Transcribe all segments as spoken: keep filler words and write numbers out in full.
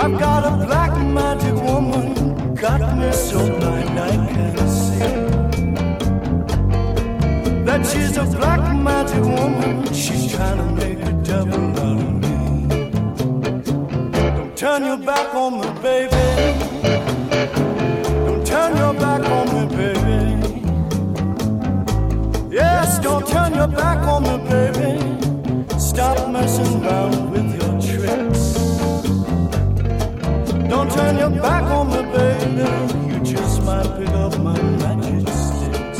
I've got a black magic woman, got me so blind I can't see. That she's a black magic woman, she's trying to make a devil out of me. Don't turn your back on me, baby. Don't turn your back on me, baby. Yes, don't turn your back on me, baby. Stop messing around with your tricks. Don't turn your back on me, baby. You just might pick up my magic sticks.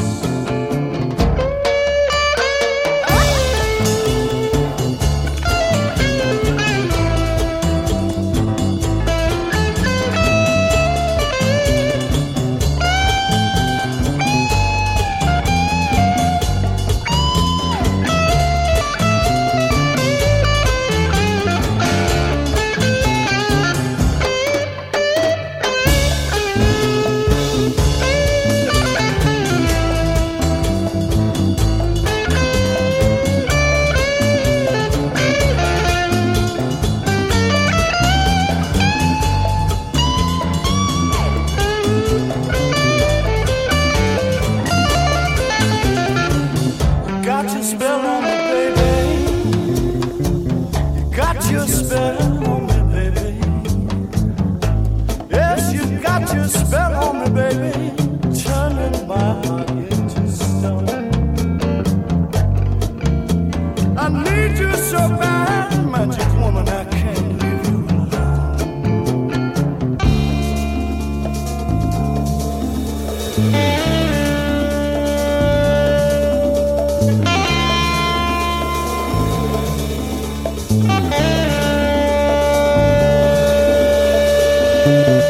Thank you.